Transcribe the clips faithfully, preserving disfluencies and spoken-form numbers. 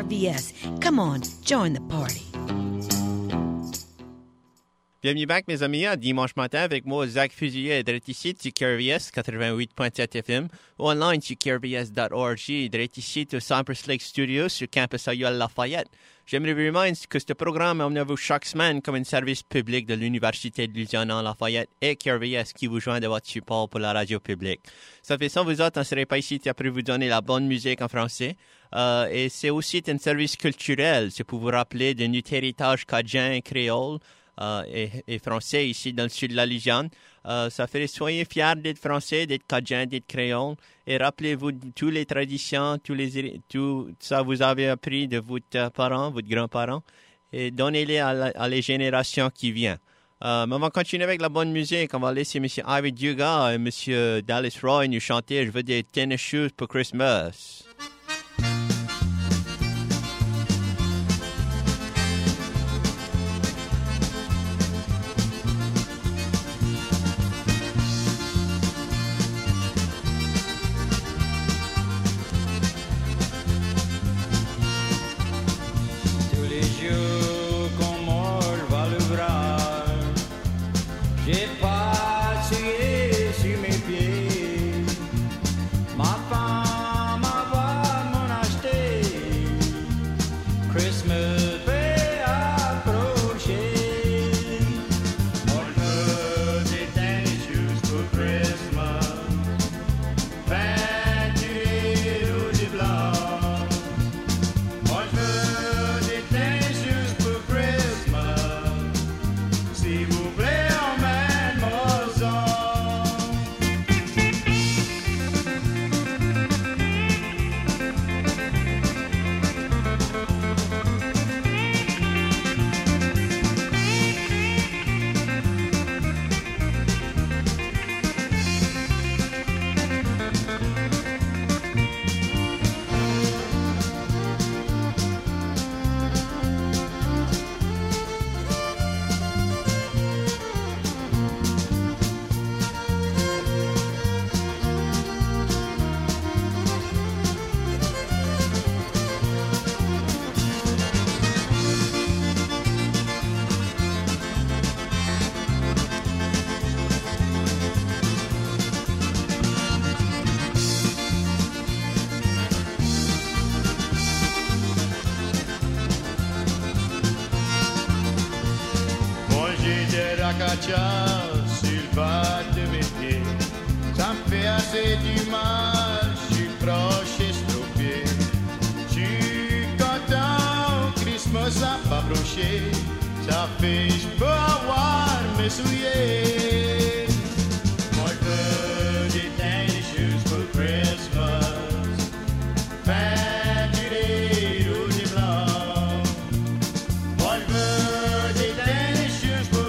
V S. Come on, join the party. Bienvenue back, mes amis, à dimanche matin avec moi, Zach Fusilier, direct ici sur K R V S quatre-vingt-huit point sept F M, ou online sur K R V S dot org, direct ici au Cypress Lake Studios sur Campus Ayol Lafayette. J'aimerais vous remettre que ce programme est amené à vous chaque semaine comme un service public de l'Université de Louisiana Lafayette et K R V S qui vous joint de votre support pour la radio publique. Ça fait ça, vous autres, on ne serait pas ici après vous donner la bonne musique en français. Euh, et c'est aussi un service culturel, c'est pour vous rappeler de notre héritage cajun et créole. Euh, et, et français ici dans le sud de la Louisiane. Euh, ça fait soyez fiers d'être français, d'être cajun, d'être créole et rappelez-vous de toutes les traditions, tous les, tout ça vous avez appris de votre parents, votre grands-parents et donnez-les à, la, à les générations qui viennent. Euh, mais on va continuer avec la bonne musique. On va laisser M. Ivy Dugas et M. Dallas Roy nous chanter « Je veux des tennis shoes pour Christmas ». Sur le bas de mes pieds, ça me fait assez du mal, je suis proche estropié. Je suis content, Christmas a pas broché, ça fait je peux avoir mes souliers. Moi je veux des tennis shoes pour Christmas, peinturés rouge et blanc. Moi je veux des tennis shoes pour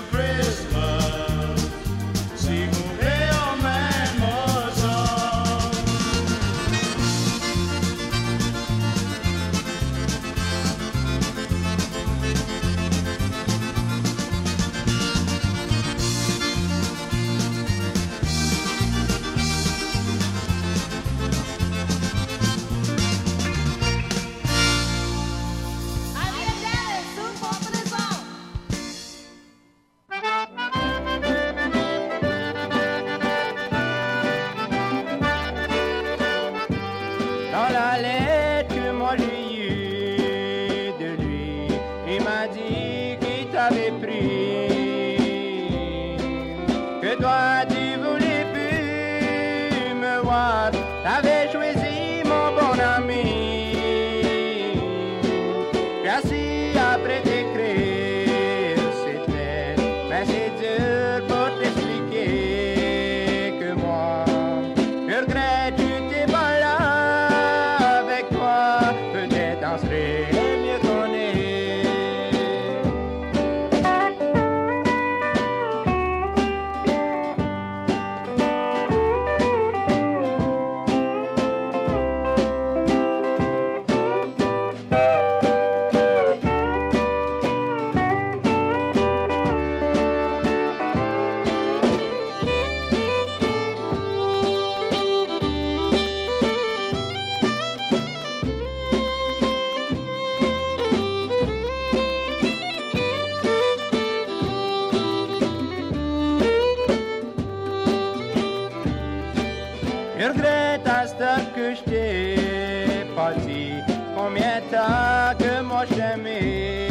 vingt ans que moi j'aimais.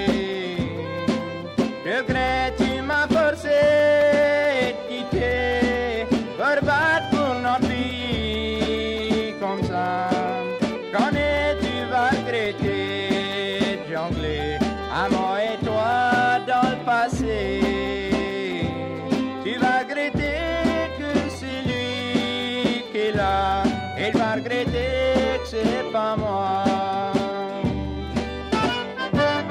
Regret, tu m'as forcé de quitter, pour battre pour notre pays comme ça. Quand tu vas regretter de jongler à moi et toi dans le passé. Tu vas regretter que c'est lui qui est là, et il va regretter que c'est pas moi.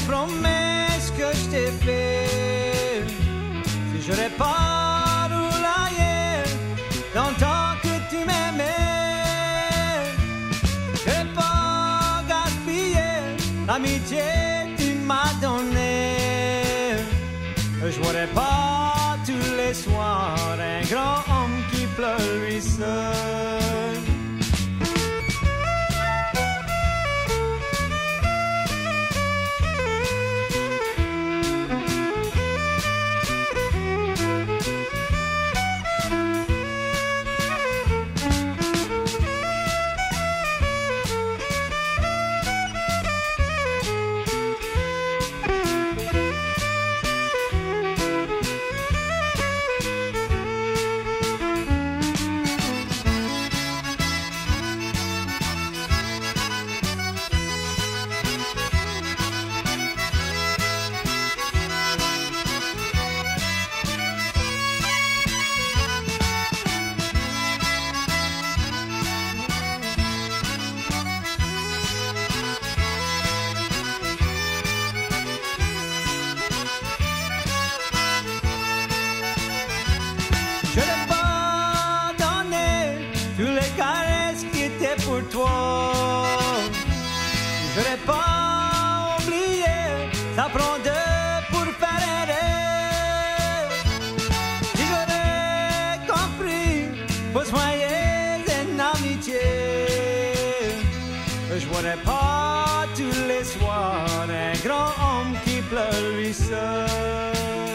promesses que je t'ai fait. Si j'aurais pas roulé dans le temps que tu m'aimais, j'aurais pas gaspillé l'amitié que tu m'as donnée. Je n'aurais pas tous les soirs un grand homme qui pleure lui seul. J'aurais pas oublié, ça prend deux pour faire un rêve. Si j'aurais compris, faut soigner une amitié. Je n'aurais pas tous les soirs un grand homme qui pleure lui seul.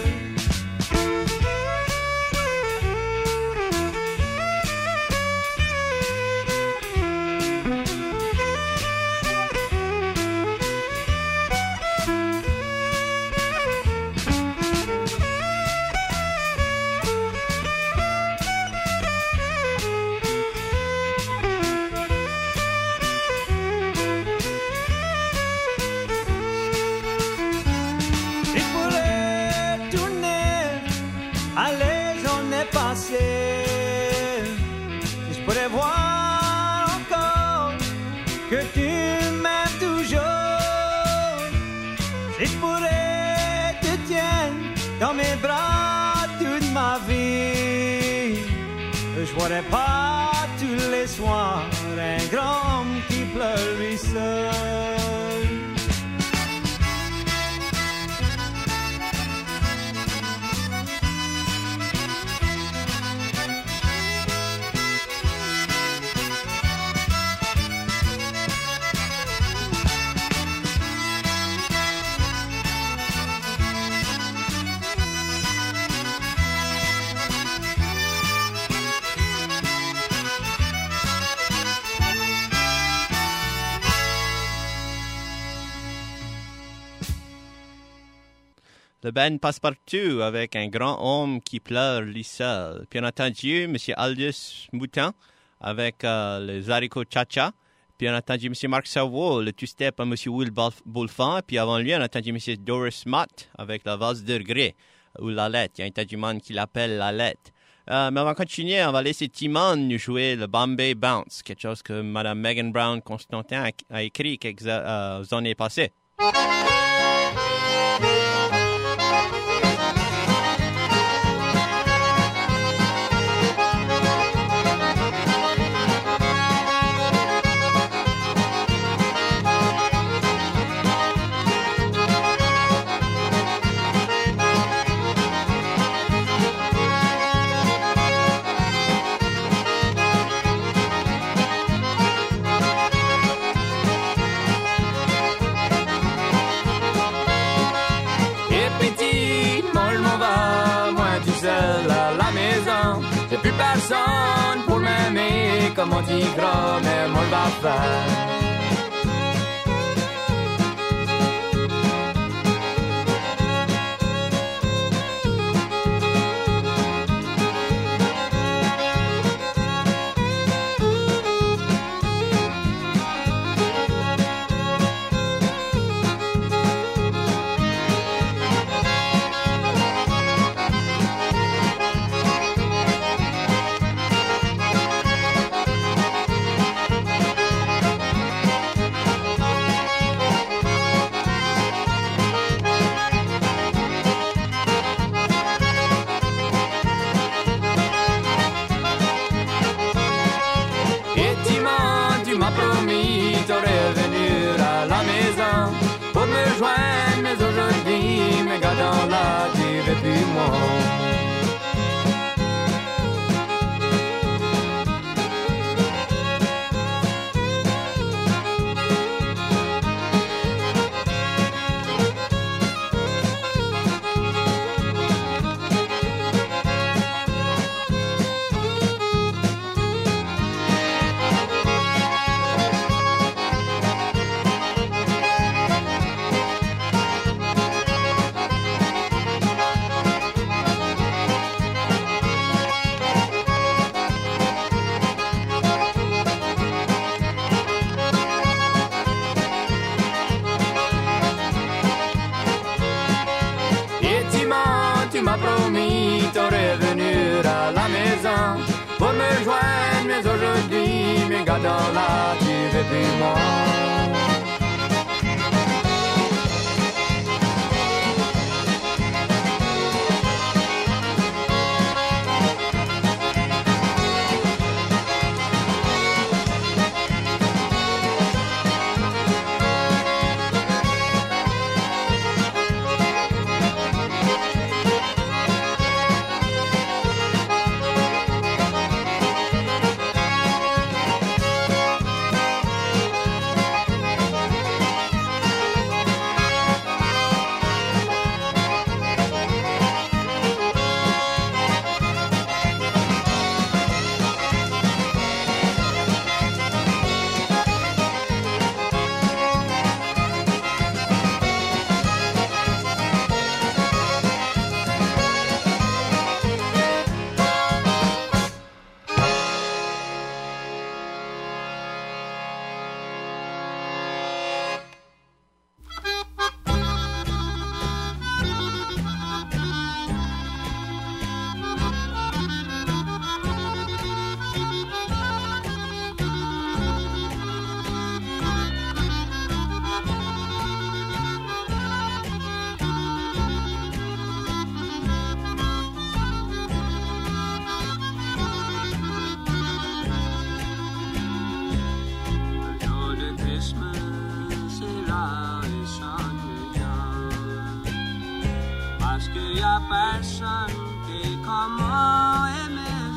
Si je pourrais voir encore que tu m'aimes toujours, si je pourrais te tenir dans mes bras toute ma vie, je n'aurais pas tous les soirs un grand homme qui pleure lui seul. Le band Passepartout avec un grand homme qui pleure lui seul. Puis on a entendu M. Aldous Mouton avec euh, les haricots cha-cha. Puis on a entendu M. Marc Savoie, le two-step à M. Will Bulfan. Puis avant lui, on a entendu M. Doris Mott avec la valse de regret ou la lettre. Il y a un tadjumane qui l'appelle la lettre. Euh, mais on va continuer, on va laisser Timon nous jouer le Bombay Bounce, quelque chose que Mme Megan Brown Constantin a, a écrit quelques euh, années passées. Plus personne pour m'aimer comme on dit gras, mais moi le va faire. Tu m'as promis de revenir à la maison pour me joindre, mais aujourd'hui, mes gars dans là, tu veux plus moi. Personne qui est comme moi et mes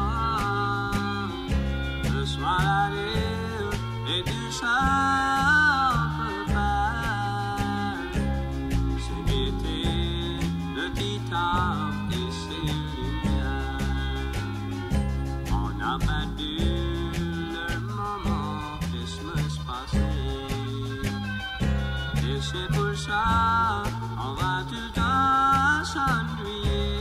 enfants. Le soir arrive et du chant peut faire. C'est l'été, le petit temps et ses lumières. On a perdu le moment Christmas passé. Et c'est pour ça on va tout le temps s'ennuyer.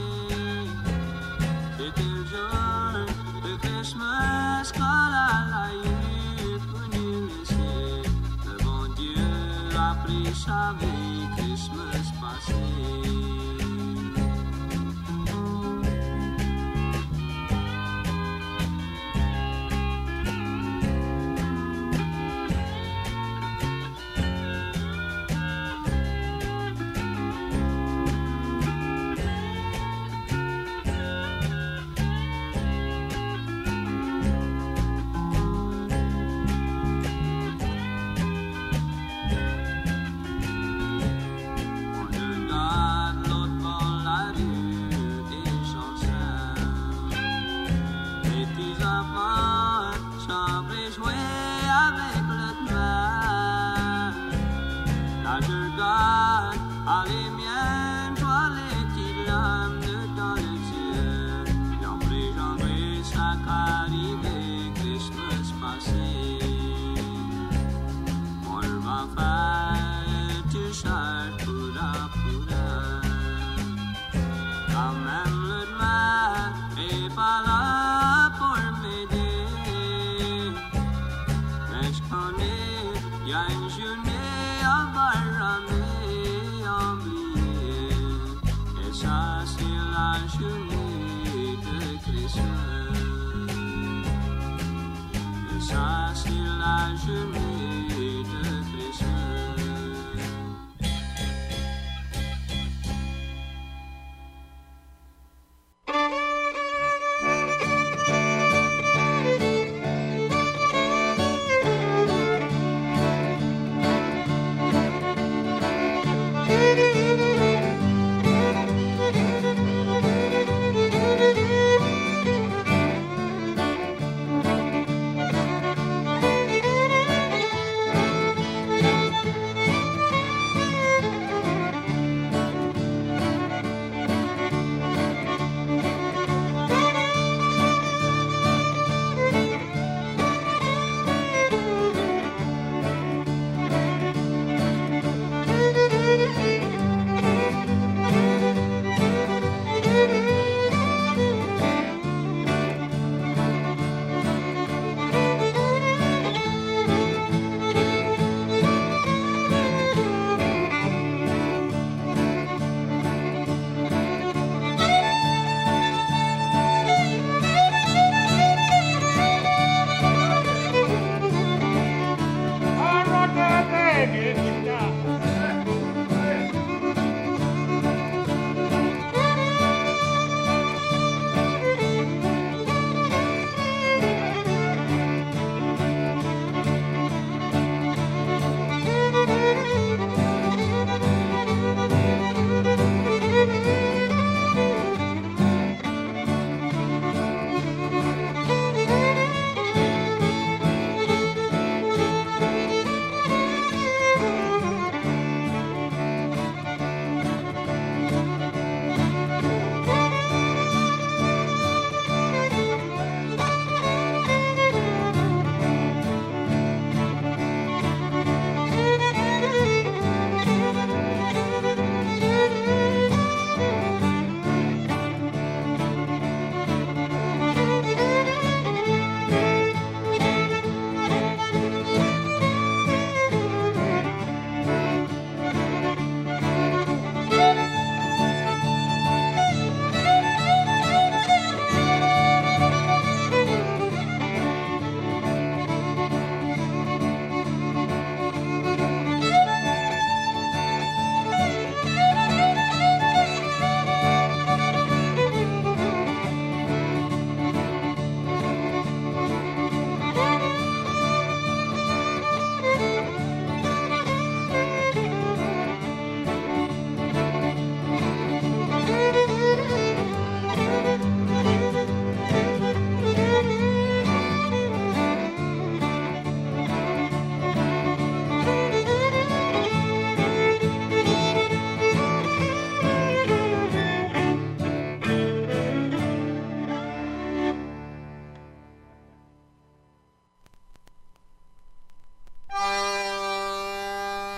C'était le jour de Christmas qu'on a eu pour nous laisser. Le bon Dieu a pris sa vie Christmas passé.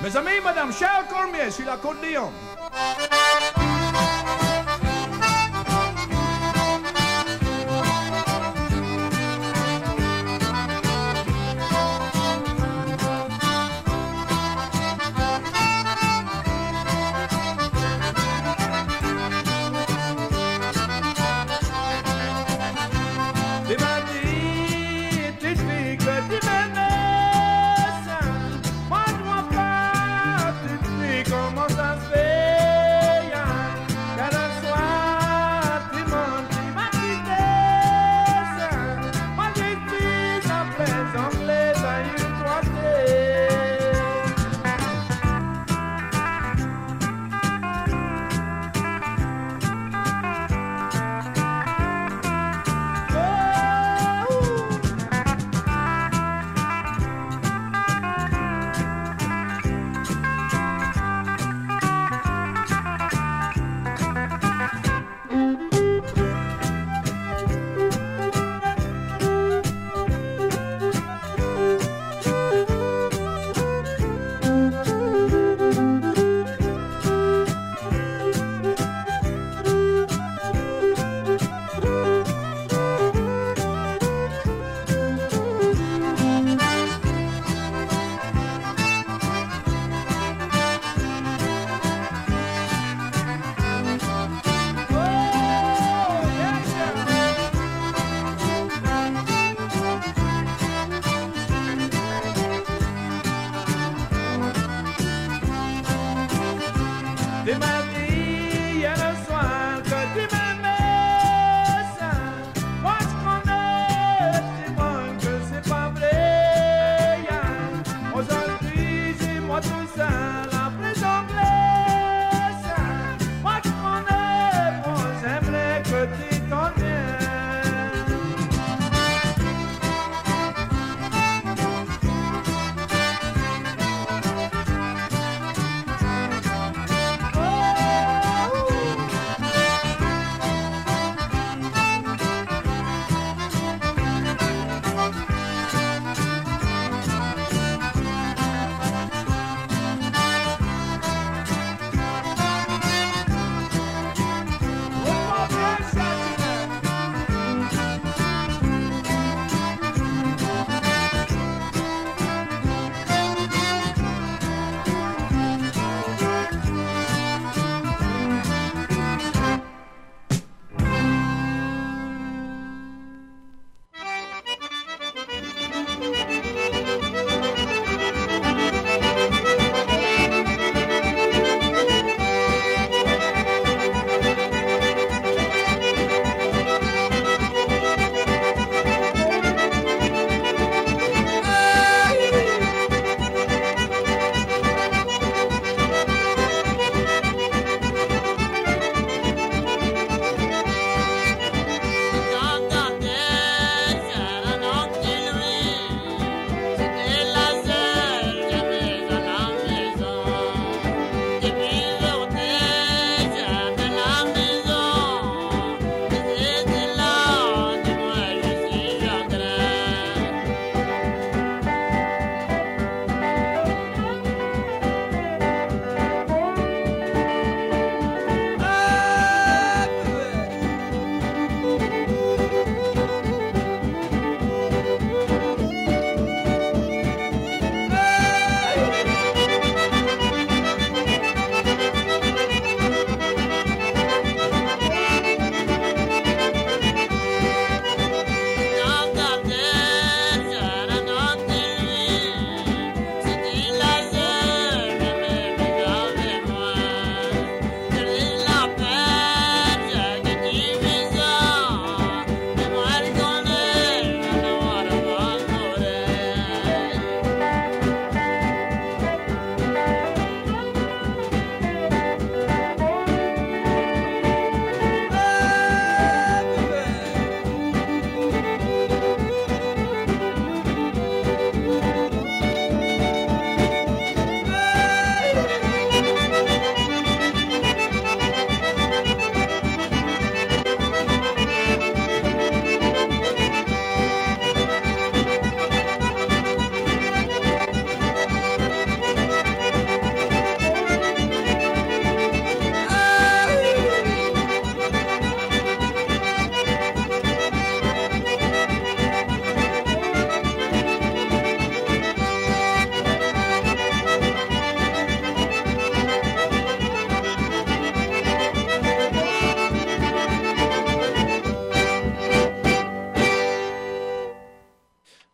Mes amis, Madame Charles Cormier sur l'accordéon.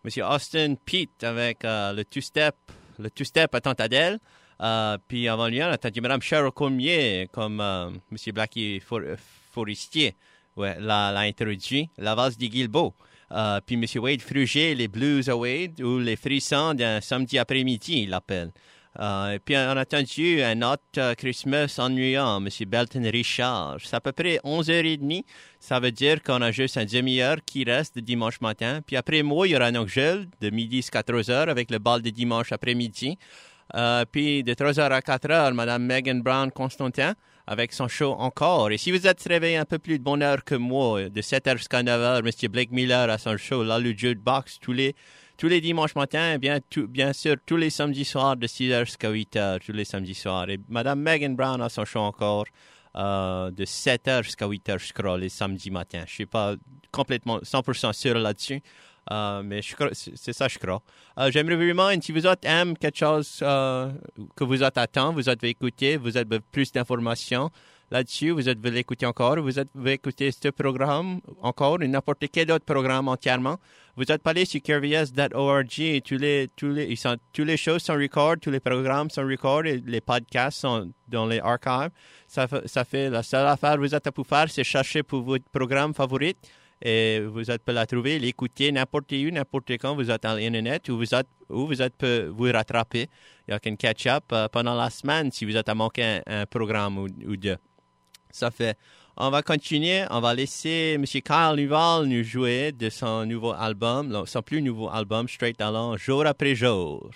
M. Austin Pete avec euh, le two-step, le two-step à Tantadelle. Euh, puis avant lui, on a entendu Mme Cheryl Cormier comme euh, M. Blackie For- Forestier ouais, l'a, l'a introduit, la valse des Guilbeault. Euh, puis M. Wade Fruget, les Blues à Wade, ou les frissons d'un samedi après-midi, il l'appelle. Euh, puis on a entendu un autre uh, Christmas ennuyant, M. Belton Richard. C'est à peu près onze heures trente. Ça veut dire qu'on a juste une demi-heure qui reste de dimanche matin. Puis après moi, il y aura un gel de midi à quatorze heures avec le bal de dimanche après-midi. Euh, puis de trois heures à quatre heures, Mme Megan Brown-Constantin avec son show encore. Et si vous êtes réveillé un peu plus de bonne heure que moi, de sept heures jusqu'à neuf heures, M. Blake Miller a son show, là, le Jukebox, tous les Tous les dimanches matins, bien, tout, bien sûr, tous les samedis soirs de six heures jusqu'à huit heures, tous les samedis soirs. Et Mme Megan Brown a son show encore euh, de sept heures jusqu'à huit heures, je crois, les samedis matins. Je ne suis pas complètement cent pour cent sûr là-dessus, euh, mais je crois, c'est, c'est ça, je crois. Euh, j'aimerais vous demander, si vous autres aimez quelque chose euh, que vous êtes attend, vous êtes écouter, vous avez plus d'informations là-dessus, vous êtes voulu l'écouter encore, vous êtes voulu écouter ce programme encore, ou n'importe quel autre programme entièrement, vous êtes allé sur K R V S point org et tous les, tous les, ils sont, tous les shows sont record, tous les programmes sont record et les podcasts sont dans les archives. Ça, ça fait la seule affaire que vous êtes à pour faire, c'est chercher pour votre programme favori et vous êtes peut la trouver, l'écouter n'importe où, n'importe quand, vous êtes à l'internet ou vous êtes, ou vous êtes peut vous rattraper. Il y a qu'un catch-up uh, pendant la semaine si vous êtes à manquer un, un programme ou, ou deux. Ça fait. On va continuer. On va laisser M. Kyle Duval nous jouer de son nouveau album, son plus nouveau album, Straight Along, jour après jour.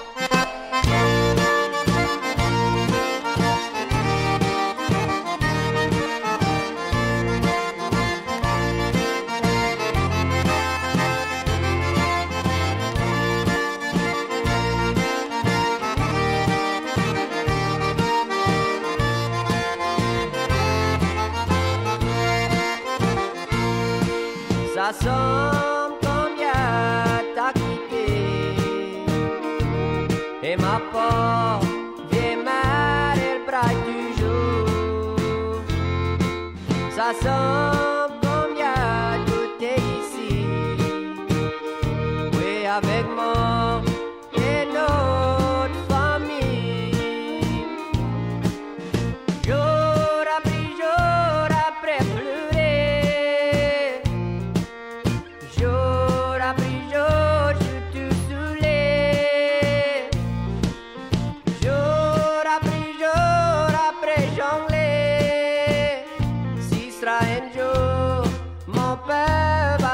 Ça sonne comme bien t'as quitté et ma porte vient mal elle braille toujours. Ça sonne comme bien tout est ici. Oui, avec moi et notre famille. Jour après jour après pleurer. Jour après jour, je suis tout saoulé. Jour après jour, après jongler. Si sera un jour, mon père va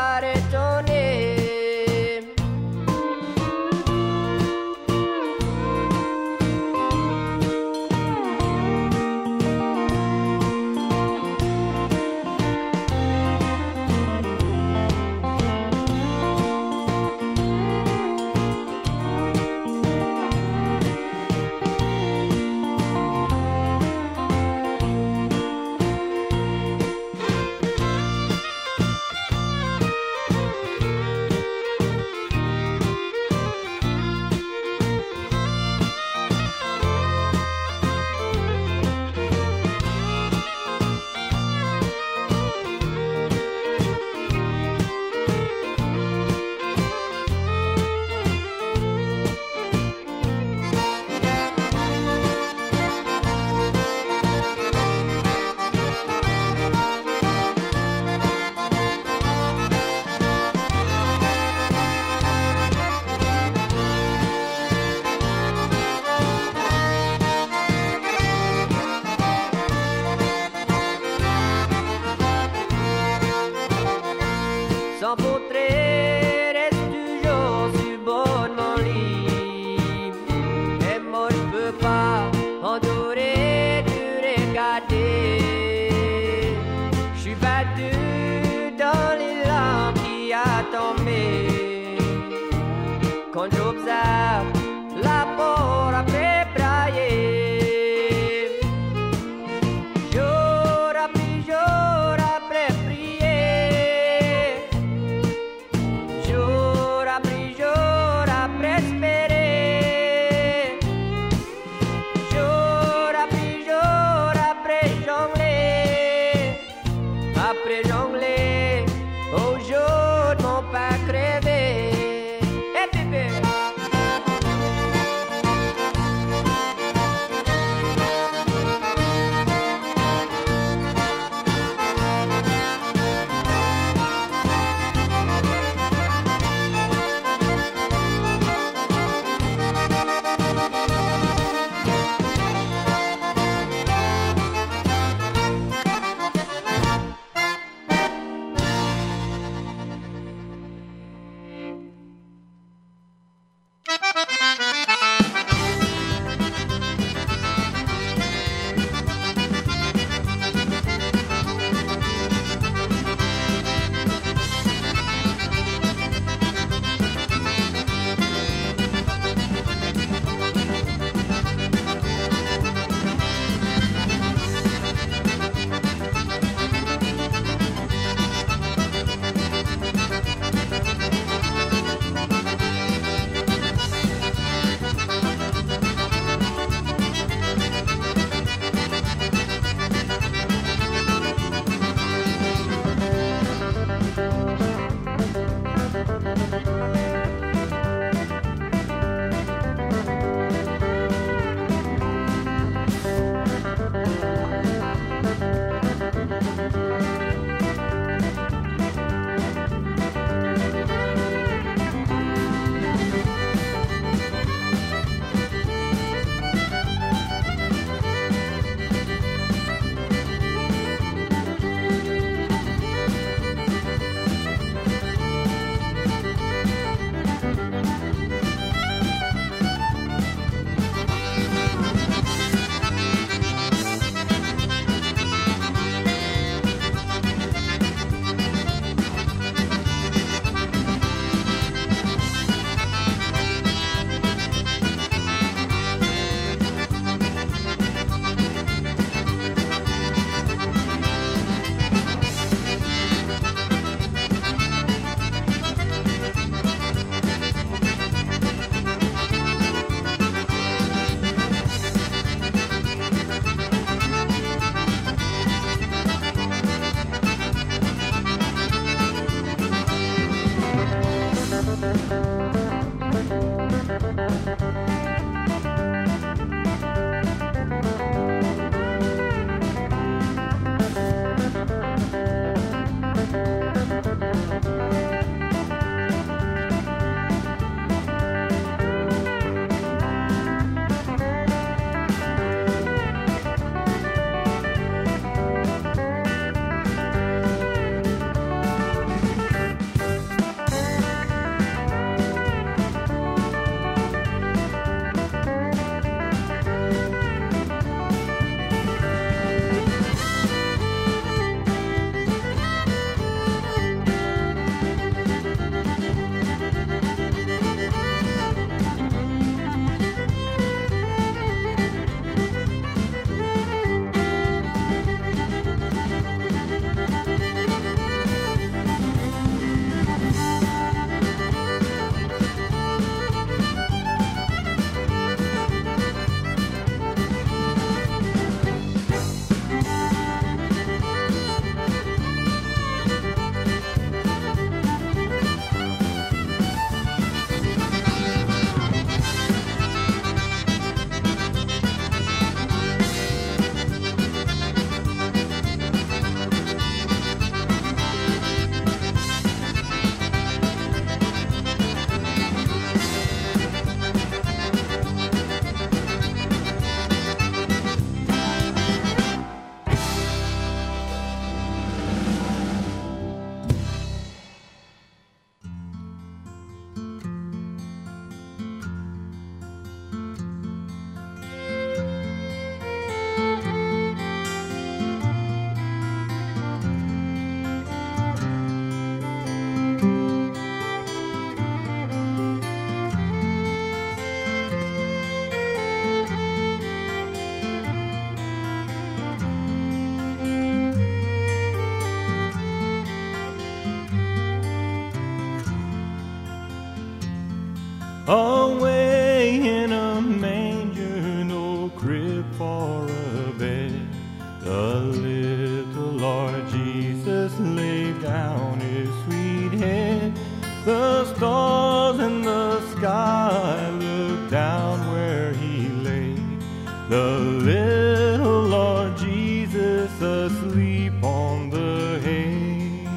Away in a manger, no crib for a bed, the little Lord Jesus laid down his sweet head. The stars in the sky looked down where he lay. The little Lord Jesus asleep on the hay.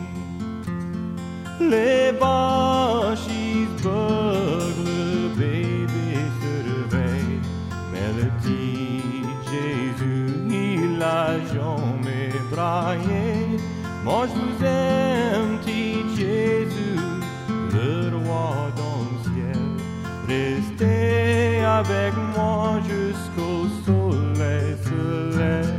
Les banshees bug le bébé se réveille, mais le petit Jésus il a jamais braillé. Moi je vous aime, petit Jésus, le roi dans le ciel. Restez avec moi jusqu'au soleil se lève.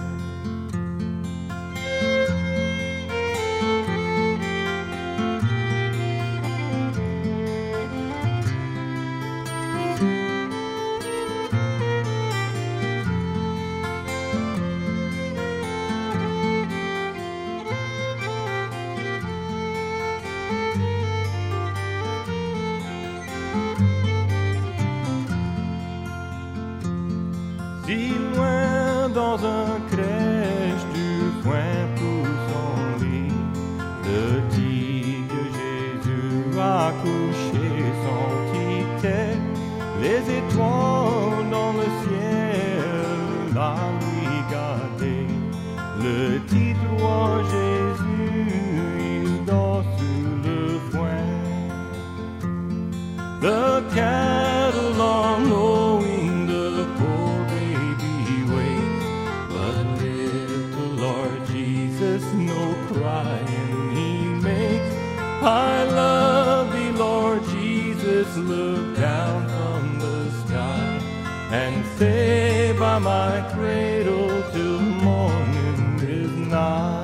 Si loin dans un crèche du foin pousse en lit, le petit de Jésus a couché son ticket. Les étoiles dans le ciel la lui garder. Le petit roi Jésus, il dort sous le foin. The cattle are lowing, the poor baby waits, but little Lord Jesus no crying he makes. I love thee, Lord Jesus, look down from the sky and stay by my cradle till morning is nigh.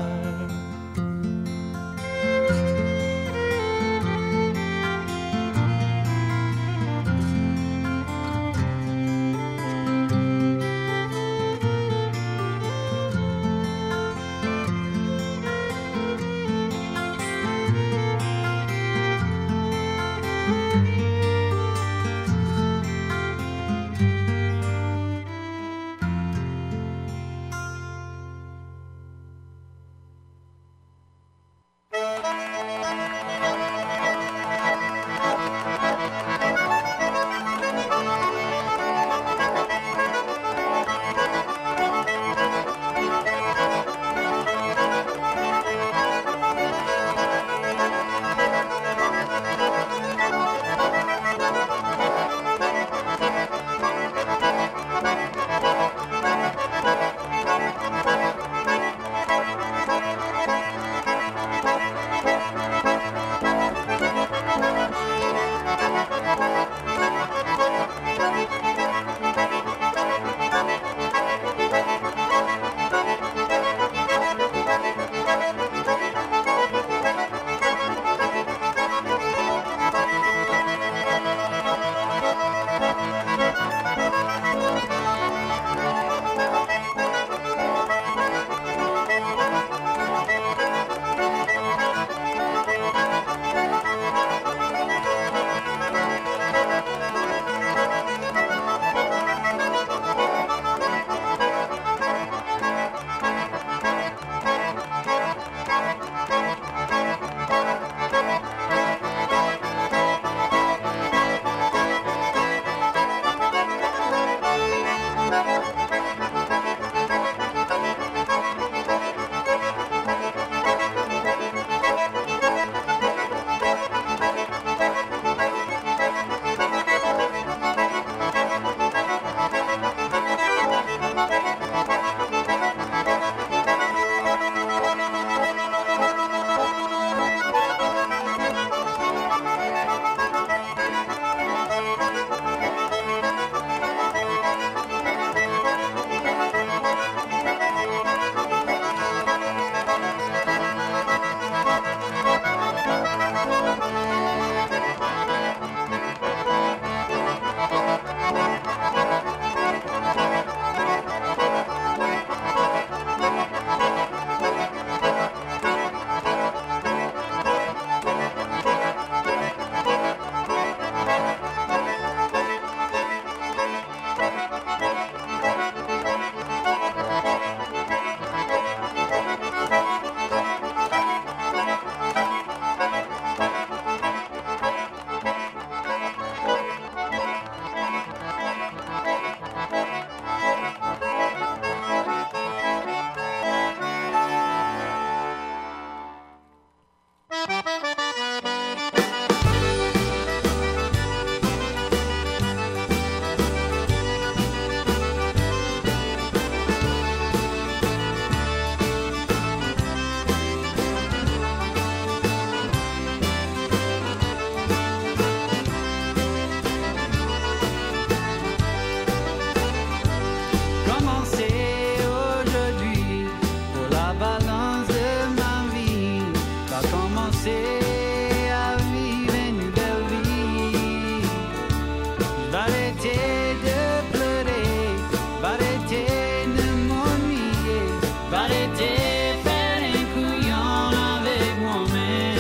commencer à vivre une nouvelle vie. Je vais arrêter de pleurer, je vais arrêter de m'ennuyer, je vais arrêter de faire un couillon avec moi-même.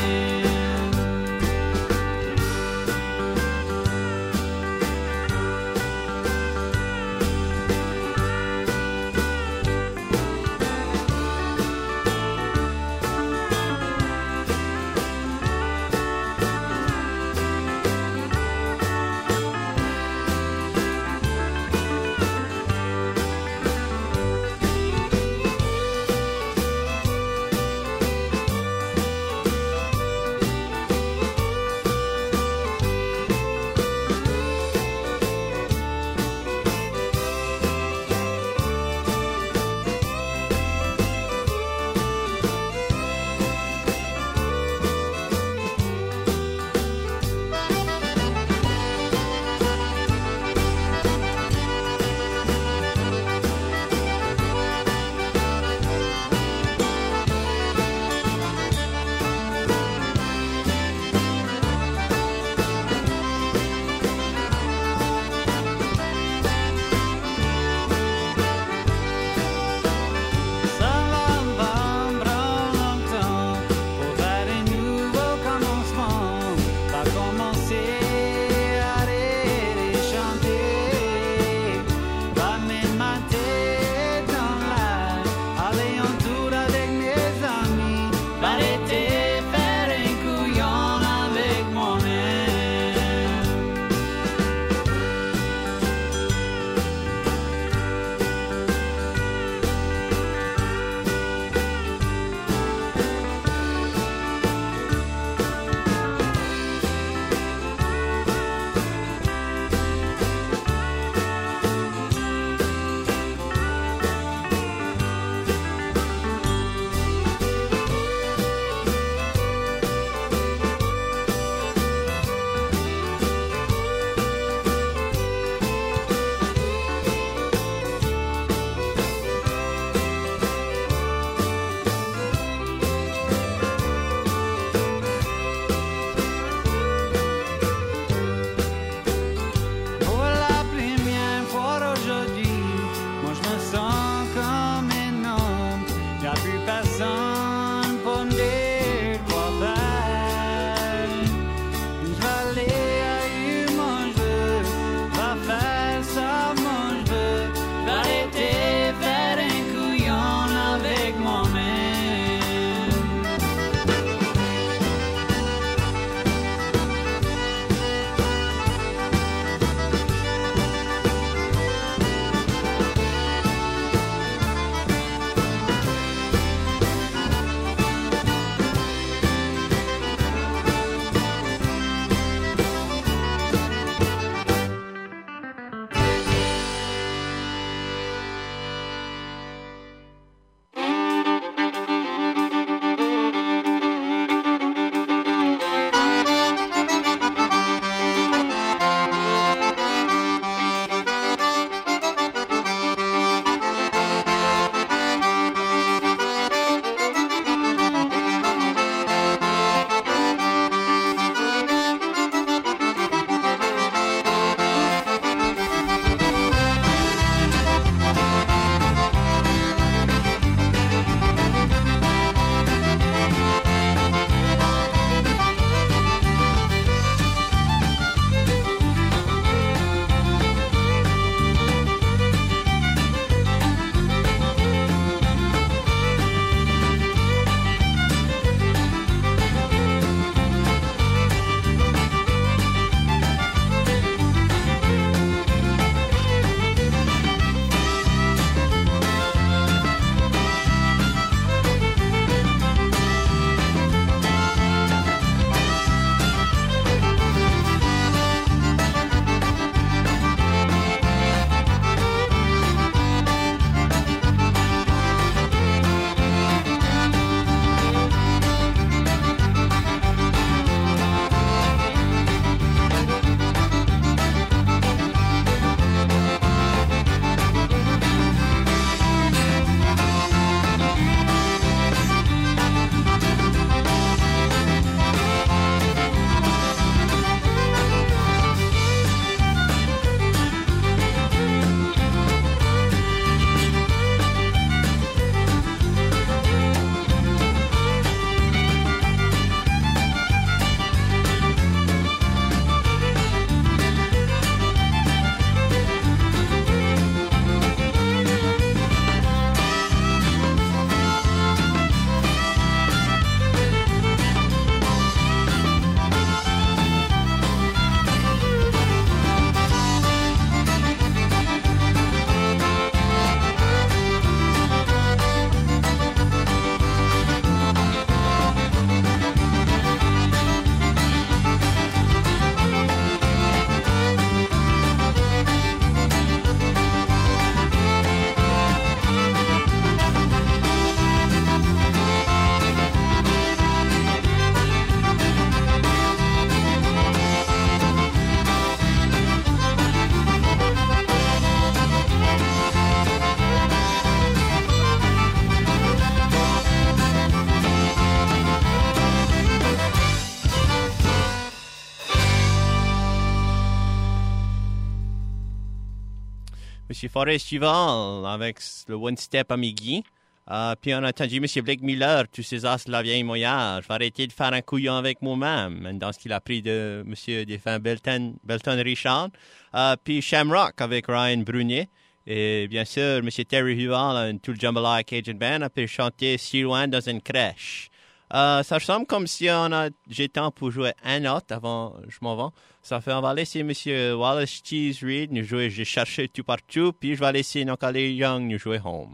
M. Forrest Duval avec le One Step à Miggy. Uh, puis on a entendu M. Blake Miller, tous ces as de la vieille moyage. Je vais arrêter de faire un couillon avec moi-même, dans ce qu'il a pris de M. défunt Belton, Belton Richard. Uh, puis Shamrock avec Ryan Brunier. Et bien sûr, M. Terry Hual, tout le Jambalaya Cajun Band, a pu chanter Si loin dans une crèche. Uh, ça ressemble comme si on a, j'ai temps pour jouer un note avant je m'en vais. Ça fait, on va laisser M. Wallace Cheese Reed nous jouer J'ai cherché tout partout, puis je vais laisser Nokale Young nous jouer Home.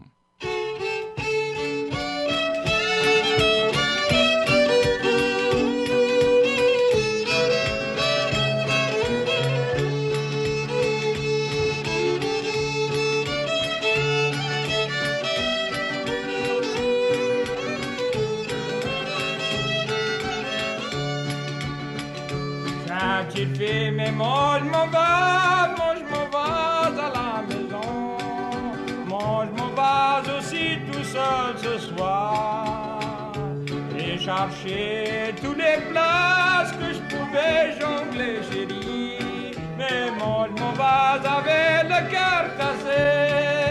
Petite fille, mais moi je m'en vais, moi je m'en vais à la maison. Moi je m'en vais aussi tout seul ce soir. J'ai cherché toutes les places que je pouvais jongler, chérie. Mais moi je m'en vais avec le cœur cassé.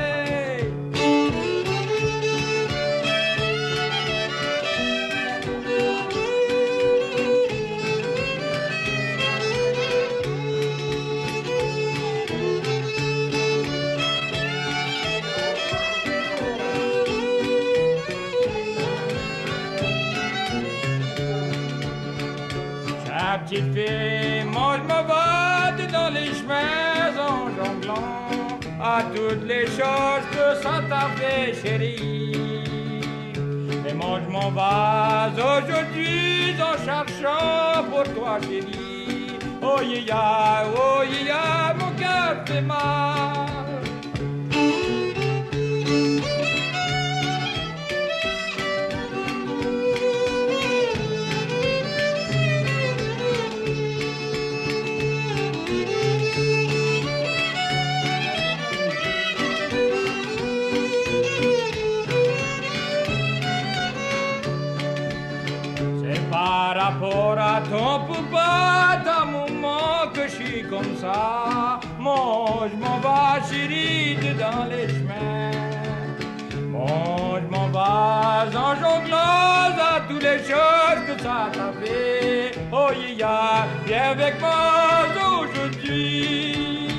Petite fille, moi je me bats dans les chemins en jonglant à toutes les choses que ça t'a fait, chérie. Et moi je m'en vais aujourd'hui en cherchant pour toi, chérie. Oh yeah, yeah, oh yeah, yeah, mon cœur fait mal. Rapport à ton papa, d'un moment que je suis comme ça, moi je m'en vais chérie dans les chemins. Moi je m'en vais en jonglant à toutes les choses que ça t'a fait. Oh yeah, yeah, viens avec moi aujourd'hui.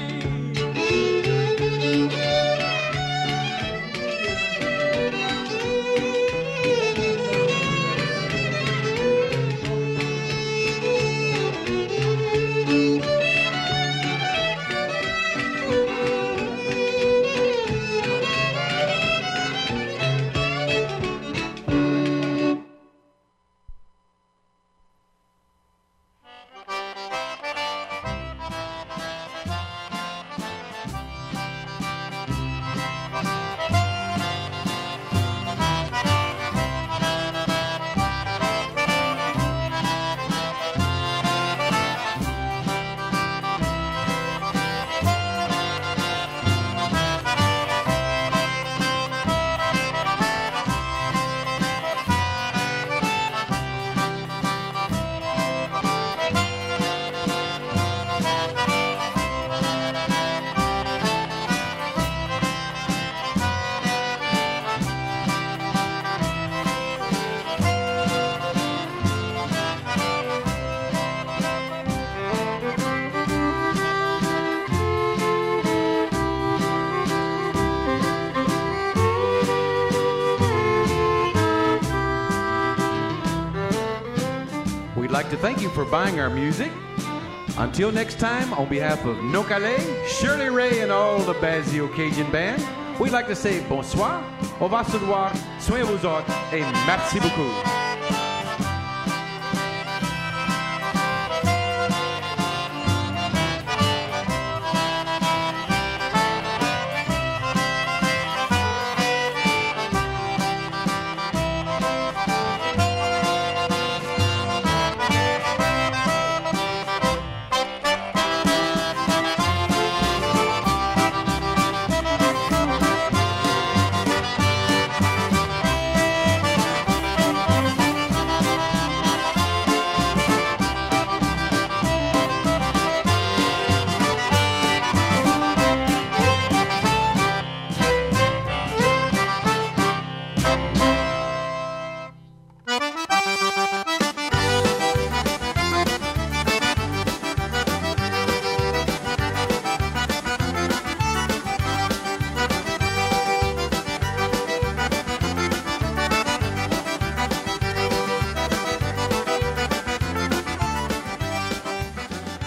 We'd like to thank you for buying our music. Until next time, on behalf of Nokale, Shirley Ray, and all the Bazio Cajun Band, we'd like to say bonsoir, au va se voir, soyez vous autres, et merci beaucoup.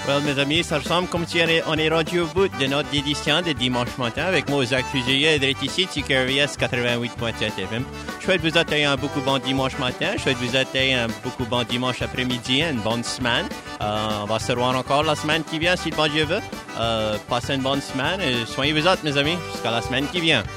Well, mes amis, ça ressemble comme si on est, on est rendu au bout de notre édition de dimanche matin avec moi, Zach Fusilier, d'être ici sur K R V S quatre-vingt-huit point sept F M. Je souhaite vous souhaiter un beaucoup bon dimanche matin. Je souhaite vous souhaiter un beaucoup bon dimanche après-midi, une bonne semaine. Euh, on va se revoir encore la semaine qui vient, si le bon Dieu veut. Euh, passez une bonne semaine et soignez-vous autres, mes amis, jusqu'à la semaine qui vient.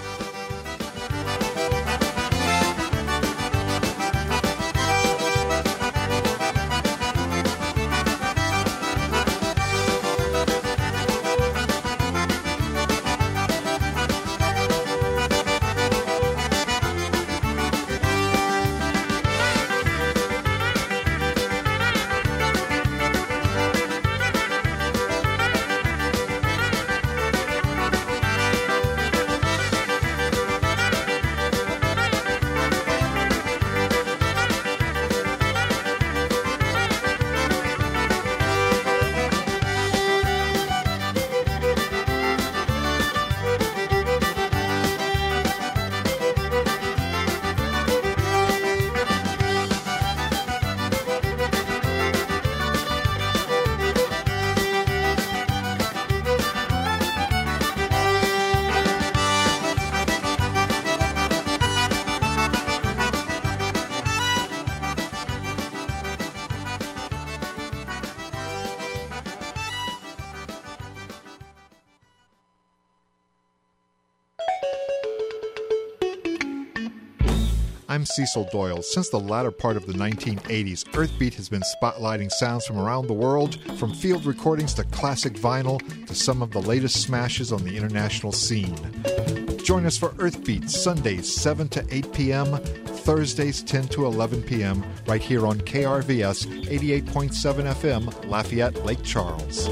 I'm Cecil Doyle. Since the latter part of the nineteen eighties, Earthbeat has been spotlighting sounds from around the world, from field recordings to classic vinyl to some of the latest smashes on the international scene. Join us for Earthbeat, Sundays seven to eight p.m., Thursdays ten to eleven p.m., right here on K R V S eighty-eight point seven F M, Lafayette, Lake Charles.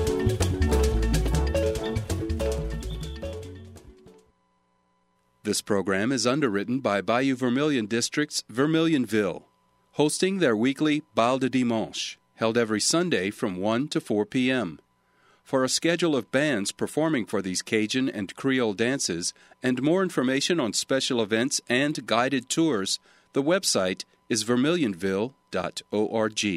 This program is underwritten by Bayou Vermilion District's Vermilionville, hosting their weekly Bal de Dimanche, held every Sunday from one to four p.m. For a schedule of bands performing for these Cajun and Creole dances and more information on special events and guided tours, the website is vermilionville dot org.